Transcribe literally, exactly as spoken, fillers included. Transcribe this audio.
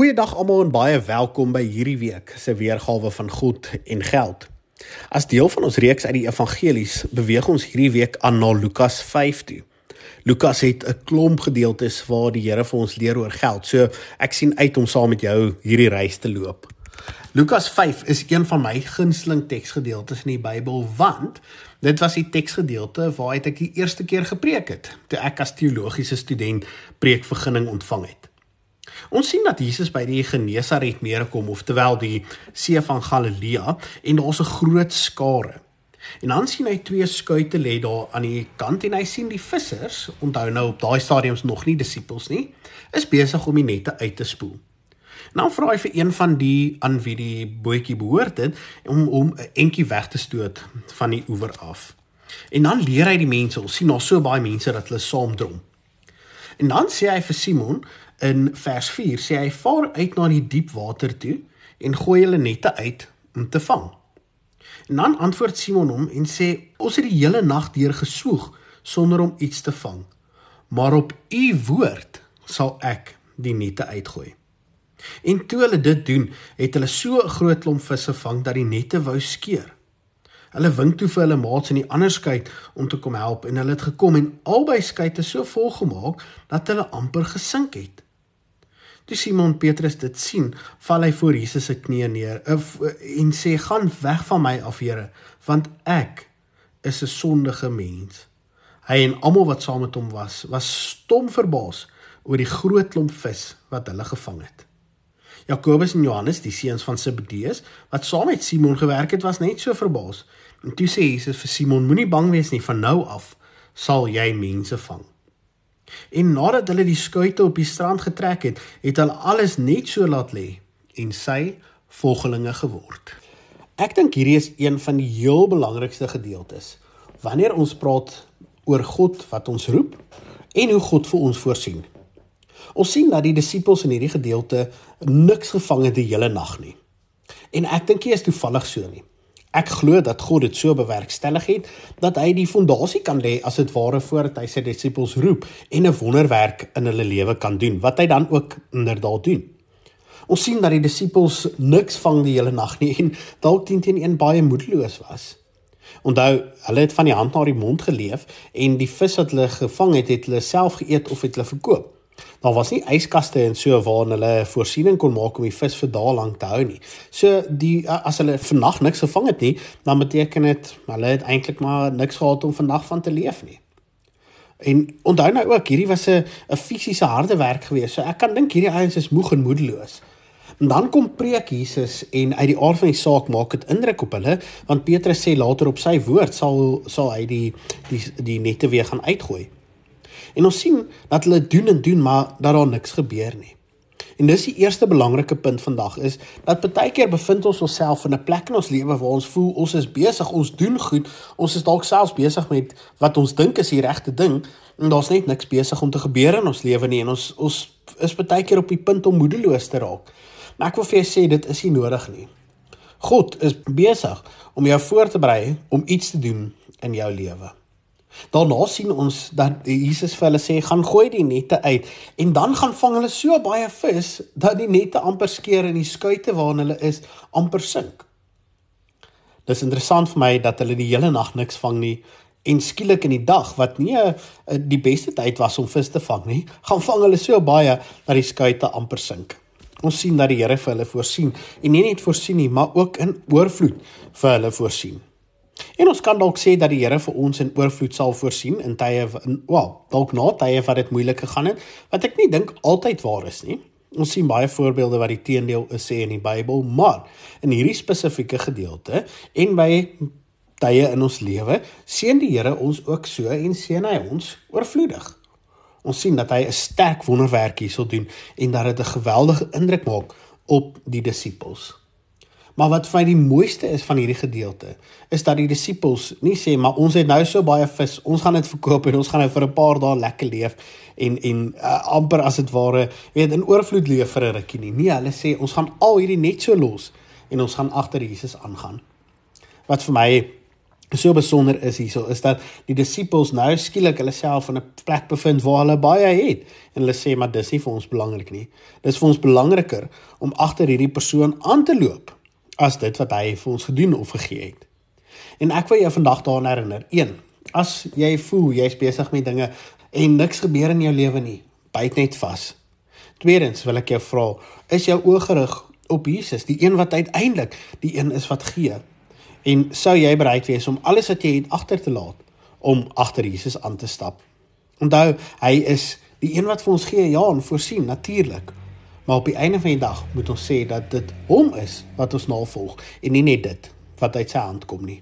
Goeiedag almal en baie welkom by hierdie week se weergawe van God en Geld. As deel van ons reeks uit die evangelies, beweeg ons hierdie week aan na Lukas vyf toe. Lukas het 'n klomp gedeeltes waar die Here vir ons leer oor geld, so ek sien uit om saam met jou hierdie reis te loop. Lukas vyf is een van my gunsteling teksgedeeltes in die Bybel, want dit was die teksgedeelte waaruit ek die eerste keer gepreek het, toe ek as teologiese student preekvergunning ontvang het. Ons sien dat Jesus by die Genesaret meer kom, oftewel die see van Galilea, en daar is 'n groot skare. En dan sien hy twee skuite lê daar aan die kant, en hy sien die vissers, onthou nou op daai stadiums nog nie disippels nie, is besig om die nette uit te spoel. En dan vra hy vir een van die aan wie die bootjie behoort het, om om 'n entjie weg te stoot van die oewer af. En dan leer hy die mense, ons sien daar so baie mense dat hulle saamdrom. En dan sê hy vir Simon, in vers vier, sê hy, vaar uit na die diep water toe, en gooi hulle nette uit om te vang. En dan antwoord Simon hom en sê, ons het die hele nag deur geswoeg, sonder om iets te vang, maar op u woord sal ek die nette uitgooi. En toe hulle dit doen, het hulle so 'n groot klomp visse vang, dat die nette wou skeur. Hulle wink toe vir hulle maats in die ander skuit om te kom help, en hulle het gekom, en albei skuite so vol gemaak, dat hulle amper gesink het. Toe Simon Petrus dit sien, val hy voor Jesus se knieë neer, en sê, gaan weg van my af, Here, want ek is 'n sondige mens. Hy en almal wat saam met hom was, was stom verbaas oor die groot klomp vis wat hulle gevang het. Jakobus en Johannes, die seuns van Zebedeus, wat saam met Simon gewerk het, was net so verbaas. En toe sê Jesus vir Simon, moenie bang wees nie, van nou af sal jy mense vang. En nadat hulle die skuite op die strand getrek het, het hulle alles net so laat lê, en sy volgelinge geword. Ek dink hierdie is een van die heel belangrikste gedeeltes, wanneer ons praat oor God wat ons roep, en hoe God vir ons voorsien. Ons sien dat die disippels in hierdie gedeelte niks gevang het die hele nag nie. En ek dink nie is toevallig so nie. Ek glo dat God dit so bewerkstellig het, dat hy die fondasie kan lê as dit ware voordat hy sy disippels roep, en 'n wonderwerk in hulle lewe kan doen, wat hy dan ook inderdaad doen. Ons sien dat die disippels niks vang die hele nag nie, en dalk teen teen een baie moedeloos was. Onthou, hulle het van die hand na die mond geleef, en die vis wat hulle gevang het, het hulle self geëet of het hulle verkoop. Daar was nie yskaste en so waarin hulle voorsiening kon maak om die vis vir dae lank te hou nie. So die as hulle vandag niks gevang het nie, dan beteken dit hulle het eintlik maar niks gehad om vandag van te leef nie. En onthou nou ook, hierdie was 'n 'n fisiese harde werk gewees. So ek kan dink hierdie ouens is moeg en moedeloos. En dan kom preek Jesus, en uit die aard van die saak maak het indruk op hulle, want Petrus sê later op sy woord sal sal hy die die die nette weer gaan uitgooi. En ons sien dat hulle doen en doen, maar dat daar niks gebeur nie. En dis die eerste belangrike punt vandag, is dat baie keer bevind ons onsself in 'n plek in ons lewe waar ons voel, ons is besig, ons doen goed, ons is dalk selfs besig met wat ons dink is die regte ding, en daar's net niks besig om te gebeur in ons lewe nie, en ons, ons is baie keer op die punt om moedeloos te raak. Maar ek wil vir jou sê, dit is nie nodig nie. God is besig om jou voor te berei om iets te doen in jou lewe. Daarna sien ons dat Jesus vir hulle sê, gaan gooi die nette uit, en dan gaan vang hulle so baie vis, dat die nette amper skeur en die skuite waarin hulle is, amper sink. Dis interessant vir my, dat hulle die hele nag niks vang nie, en skielik in die dag, wat nie uh, die beste tyd was om vis te vang nie, gaan vang hulle so baie, dat die skuite amper sink. Ons sien dat die Here vir hulle voorsien, en nie net voorsien nie, maar ook in oorvloed vir hulle voorsien. En ons kan dalk sê dat die Here vir ons in oorvloed sal voorsien, in tye, wel, dalk na tye wat dit moeilik gegaan het, wat ek nie dink altyd waar is nie. Ons sien baie voorbeelde wat die teendeel is sê in die Bybel, maar in hierdie spesifieke gedeelte, en by tye in ons lewe, seën die Here ons ook so, en seën hy ons oorvloedig. Ons sien dat hy 'n sterk wonderwerk hier sal doen, en dat dit 'n geweldige indruk maak op die disippels. Maar wat vir my die mooiste is van hierdie gedeelte, is dat die disippels nie sê, maar ons het nou so baie vis, ons gaan dit verkoop, en ons gaan nou vir 'n paar dae lekker leef, en, en uh, amper as dit ware, weet, in oorvloed leef vir 'n rukkie nie. Nee, hulle sê, ons gaan al hierdie net so los, en ons gaan agter Jesus aangaan. Wat vir my so besonder is hierso, is dat die disippels nou skielik hulle self in 'n plek bevind waar hulle baie het. En hulle sê, maar dis nie vir ons belangrik nie. Dis vir ons belangriker om agter hierdie persoon aan te loop, as dit wat hy vir ons gedoen of gegee het. En ek wil jou vandag daaraan herinner, een, as jy voel, jy is besig met dinge, en niks gebeur in jou lewe nie, byt net vas. Tweedens wil ek jou vra, is jou oog gerig op Jesus, die een wat uiteindelik, die een is wat gee? En sou jy bereid wees om alles wat jy het agter te laat, om agter Jesus aan te stap? Onthou, hy is die een wat vir ons gee, ja, en voorsien, natuurlik. Maar op die einde van die dag moet ons sê dat dit hom is wat ons navolg, en nie net dit wat uit sy hand kom nie.